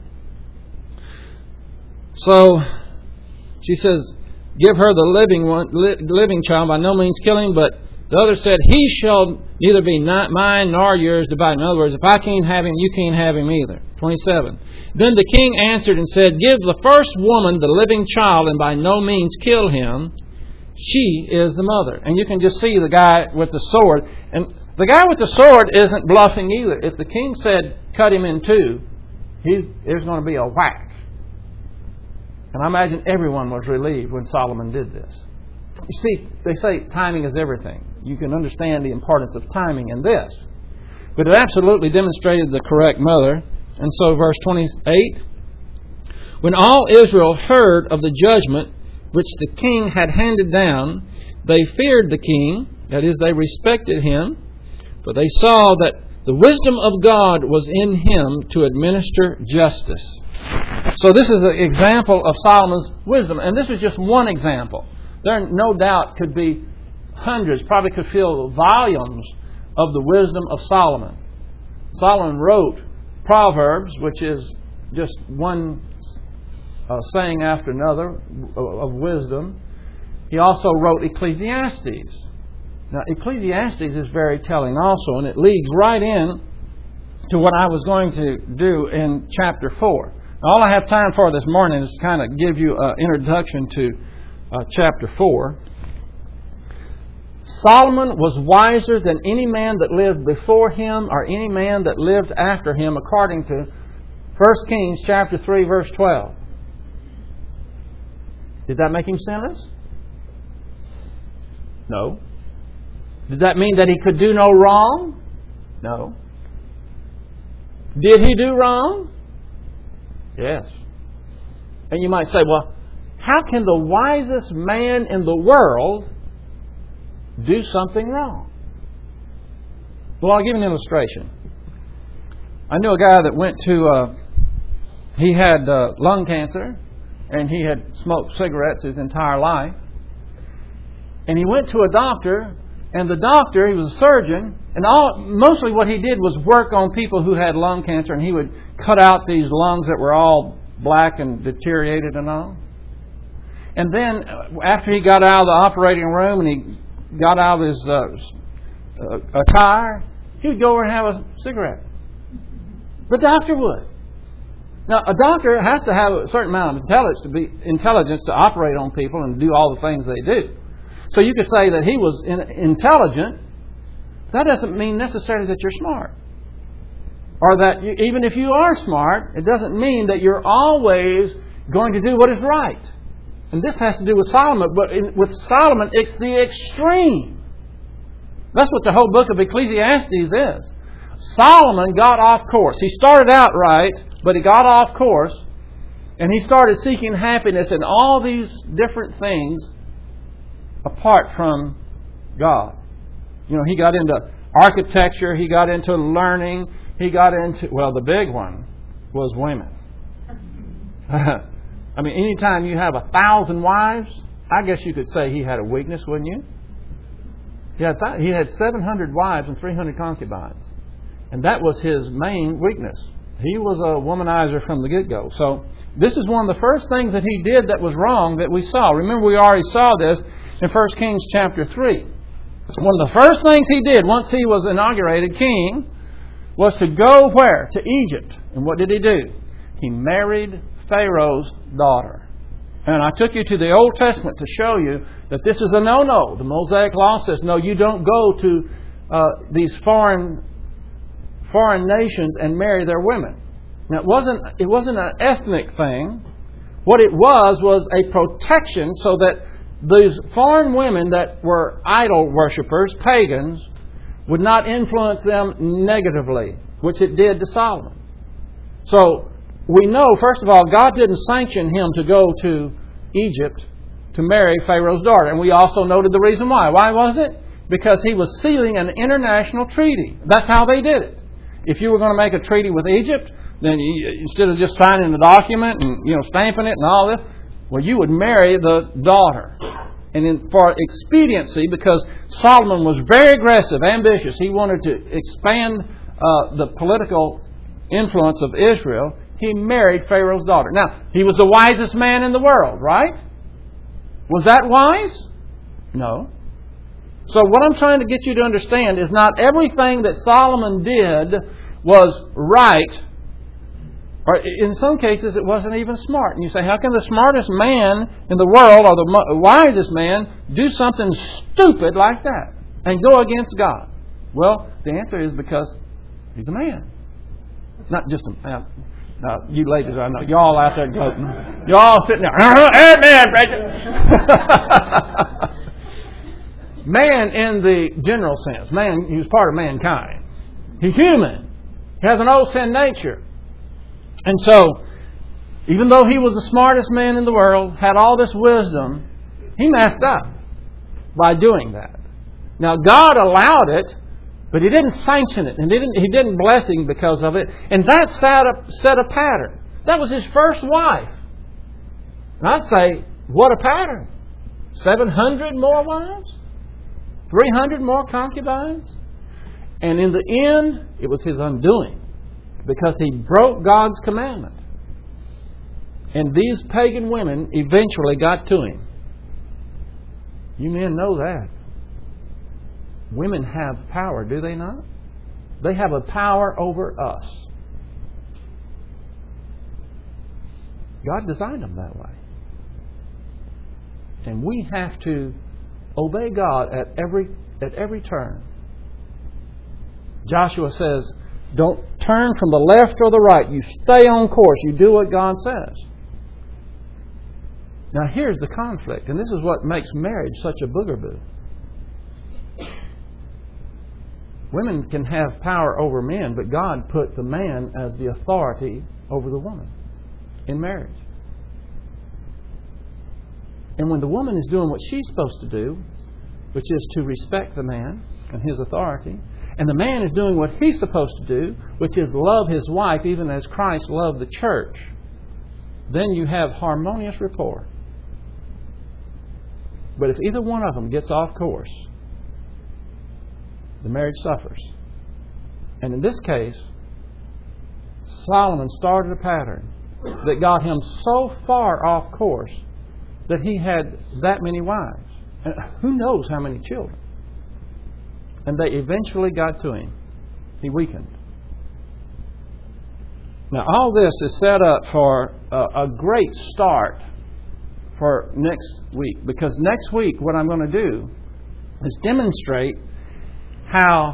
So she says, give her the living one, li- living child, by no means kill him. But the other said, he shall neither be not mine nor yours divided. In other words, if I can't have him, you can't have him either. twenty-seven. Then the king answered and said, give the first woman the living child, and by no means kill him. She is the mother. And you can just see the guy with the sword. And the guy with the sword isn't bluffing either. If the king said, cut him in two, he's, there's going to be a whack. And I imagine everyone was relieved when Solomon did this. You see, they say timing is everything. You can understand the importance of timing in this. But it absolutely demonstrated the correct mother. And so verse twenty-eight, when all Israel heard of the judgment which the king had handed down, they feared the king, that is, they respected him, for they saw that the wisdom of God was in him to administer justice. So this is an example of Solomon's wisdom. And this is just one example. There no doubt could be hundreds, probably could fill volumes of the wisdom of Solomon. Solomon wrote Proverbs, which is just one uh, saying after another of wisdom. He also wrote Ecclesiastes. Now, Ecclesiastes is very telling also, and it leads right in to what I was going to do in chapter four. Now, all I have time for this morning is to kind of give you an introduction to uh, chapter four. Solomon was wiser than any man that lived before him or any man that lived after him, according to First Kings chapter three, verse twelve. Did that make him sinless? No. Did that mean that he could do no wrong? No. Did he do wrong? Yes. And you might say, well, how can the wisest man in the world do something wrong? Well, I'll give you an illustration. I knew a guy that went to, uh, he had uh, lung cancer, and he had smoked cigarettes his entire life. And he went to a doctor, and the doctor, he was a surgeon, and all mostly what he did was work on people who had lung cancer, and he would cut out these lungs that were all black and deteriorated and all. And then after he got out of the operating room and he got out of his uh, uh, attire, he would go over and have a cigarette. The doctor would. Now, a doctor has to have a certain amount of intelligence to be intelligence to operate on people and do all the things they do. So you could say that he was in, intelligent. That doesn't mean necessarily that you're smart. Or that you, even if you are smart, it doesn't mean that you're always going to do what is right. And this has to do with Solomon. But in, with Solomon, it's the extreme. That's what the whole book of Ecclesiastes is. Solomon got off course. He started out right, but he got off course. And he started seeking happiness in all these different things apart from God. You know, he got into architecture. He got into learning. He got into, well, the big one was women. I mean, anytime you have a thousand wives, I guess you could say he had a weakness, wouldn't you? He had, th- he had seven hundred wives and three hundred concubines. And that was his main weakness. He was a womanizer from the get-go. So this is one of the first things that he did that was wrong that we saw. Remember, we already saw this in First Kings chapter three. One of the first things he did once he was inaugurated king was to go where? To Egypt. And what did he do? He married Pharaoh's daughter. And I took you to the Old Testament to show you that this is a no-no. The Mosaic Law says, no, you don't go to uh, these foreign foreign nations and marry their women. Now, it wasn't, it wasn't an ethnic thing. What it was was a protection so that these foreign women that were idol worshippers, pagans, would not influence them negatively, which it did to Solomon. So, we know, first of all, God didn't sanction him to go to Egypt to marry Pharaoh's daughter. And we also noted the reason why. Why was it? Because he was sealing an international treaty. That's how they did it. If you were going to make a treaty with Egypt, then you, instead of just signing the document and you know stamping it and all this, well, you would marry the daughter. And in, for expediency, because Solomon was very aggressive, ambitious, he wanted to expand uh, the political influence of Israel, he married Pharaoh's daughter. Now, he was the wisest man in the world, right? Was that wise? No. So what I'm trying to get you to understand is not everything that Solomon did was right. Or in some cases, it wasn't even smart. And you say, how can the smartest man in the world or the wisest man do something stupid like that and go against God? Well, the answer is because he's a man. Not just a man. Now, you ladies, I know, y'all out there gloating. You're all sitting there, uh-huh, amen, Bridget. Man in the general sense. Man, he's part of mankind. He's human. He has an old sin nature. And so, even though he was the smartest man in the world, had all this wisdom, he messed up by doing that. Now, God allowed it, but He didn't sanction it, and He didn't, he didn't bless him because of it. And that set a, set a pattern. That was his first wife. And I'd say, what a pattern. seven hundred more wives? three hundred more concubines? And in the end, it was his undoing. Because he broke God's commandment. And these pagan women eventually got to him. You men know that. Women have power, do they not? They have a power over us. God designed them that way. And we have to obey God at every at every turn. Joshua says, don't turn from the left or the right. You stay on course. You do what God says. Now here's the conflict, and this is what makes marriage such a boogaboo. Women can have power over men, but God put the man as the authority over the woman in marriage. And when the woman is doing what she's supposed to do, which is to respect the man and his authority, and the man is doing what he's supposed to do, which is love his wife even as Christ loved the church, then you have harmonious rapport. But if either one of them gets off course, the marriage suffers. And in this case, Solomon started a pattern that got him so far off course that he had that many wives. And who knows how many children. And they eventually got to him. He weakened. Now, all this is set up for a, a great start for next week. Because next week, what I'm going to do is demonstrate how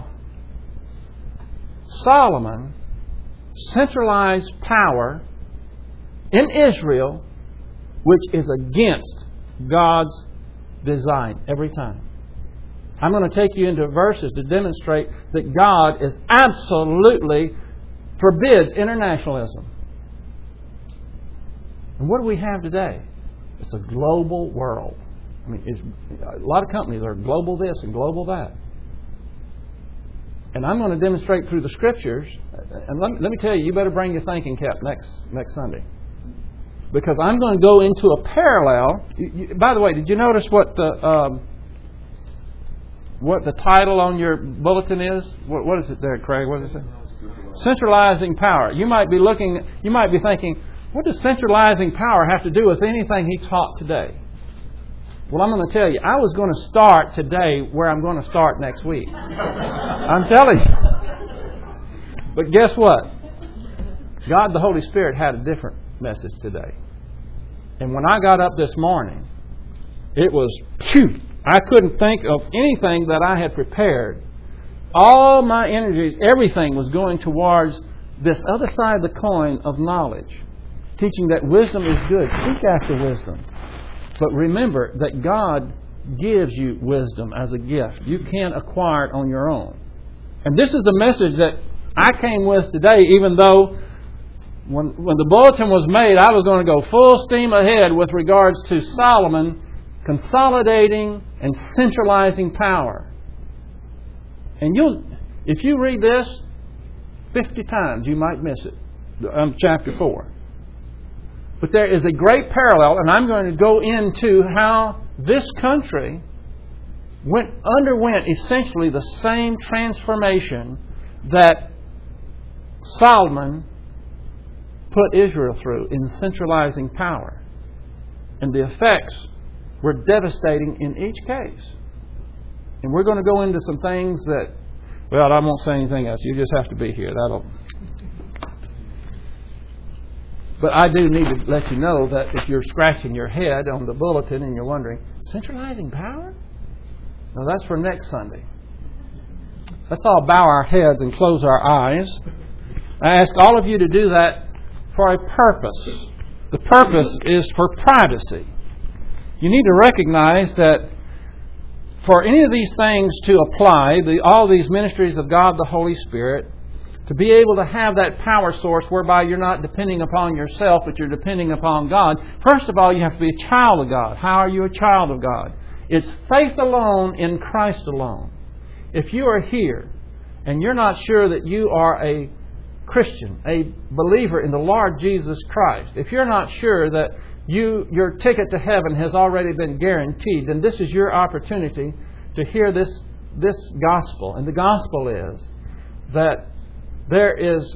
Solomon centralized power in Israel, which is against God's design every time. I'm going to take you into verses to demonstrate that God is absolutely forbids internationalism. And what do we have today? It's a global world. I mean, it's, a lot of companies are global this and global that. And I'm going to demonstrate through the Scriptures. And let me, let me tell you, you better bring your thinking cap next next Sunday. Because I'm going to go into a parallel. You, you, by the way, did you notice what the um, what the title on your bulletin is? What, what is it there, Craig? What is it? Centralizing power. You might be looking. You might be thinking, what does centralizing power have to do with anything he taught today? Well, I'm going to tell you, I was going to start today where I'm going to start next week. I'm telling you. But guess what? God, the Holy Spirit, had a different message today. And when I got up this morning, it was, phew, I couldn't think of anything that I had prepared. All my energies, everything was going towards this other side of the coin of knowledge, teaching that wisdom is good. Seek after wisdom. But remember that God gives you wisdom as a gift. You can't acquire it on your own. And this is the message that I came with today, even though when, when the bulletin was made, I was going to go full steam ahead with regards to Solomon consolidating and centralizing power. And you'll, if you read this fifty times, you might miss it. Um, chapter four. But there is a great parallel, and I'm going to go into how this country went underwent essentially the same transformation that Solomon put Israel through in centralizing power. And the effects were devastating in each case. And we're going to go into some things that, well, I won't say anything else. You just have to be here. That'll... But I do need to let you know that if you're scratching your head on the bulletin and you're wondering, centralizing power? No, that's for next Sunday. Let's all bow our heads and close our eyes. I ask all of you to do that for a purpose. The purpose is for privacy. You need to recognize that for any of these things to apply, the, all these ministries of God the Holy Spirit, to be able to have that power source whereby you're not depending upon yourself, but you're depending upon God, first of all, you have to be a child of God. How are you a child of God? It's faith alone in Christ alone. If you are here and you're not sure that you are a Christian, a believer in the Lord Jesus Christ, if you're not sure that you your ticket to heaven has already been guaranteed, then this is your opportunity to hear this, this gospel. And the gospel is that there is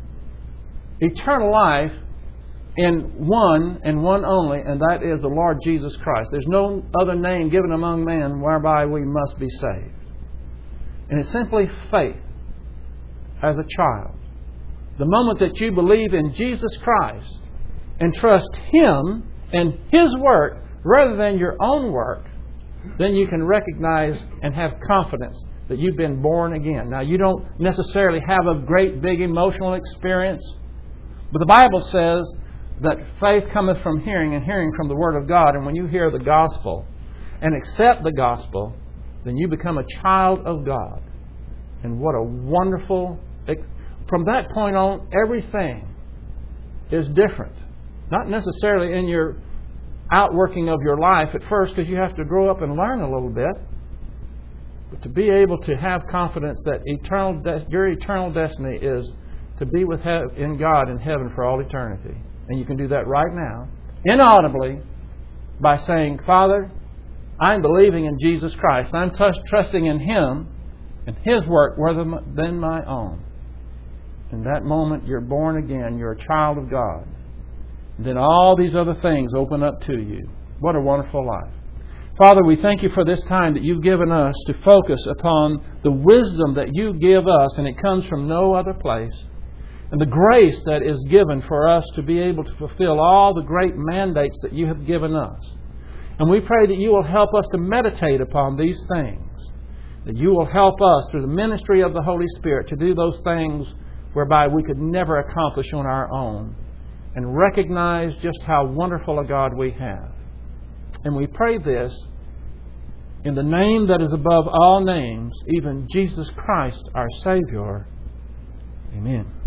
eternal life in one and one only, and that is the Lord Jesus Christ. There's no other name given among men whereby we must be saved. And it's simply faith as a child. The moment that you believe in Jesus Christ and trust Him and His work rather than your own work, then you can recognize and have confidence that you've been born again. Now, you don't necessarily have a great big emotional experience, but the Bible says that faith cometh from hearing, and hearing from the Word of God. And when you hear the gospel and accept the gospel, then you become a child of God. And what a wonderful... From that point on, everything is different. Not necessarily in your outworking of your life at first, because you have to grow up and learn a little bit. But to be able to have confidence that eternal de- your eternal destiny is to be with he- in God in heaven for all eternity. And you can do that right now, inaudibly, by saying, Father, I'm believing in Jesus Christ. I'm t- trusting in Him and His work rather than my own. In that moment, you're born again. You're a child of God. And then all these other things open up to you. What a wonderful life. Father, we thank You for this time that You've given us to focus upon the wisdom that You give us, and it comes from no other place. And the grace that is given for us to be able to fulfill all the great mandates that You have given us. And we pray that You will help us to meditate upon these things. That You will help us through the ministry of the Holy Spirit to do those things whereby we could never accomplish on our own, and recognize just how wonderful a God we have. And we pray this in the name that is above all names, even Jesus Christ, our Savior. Amen.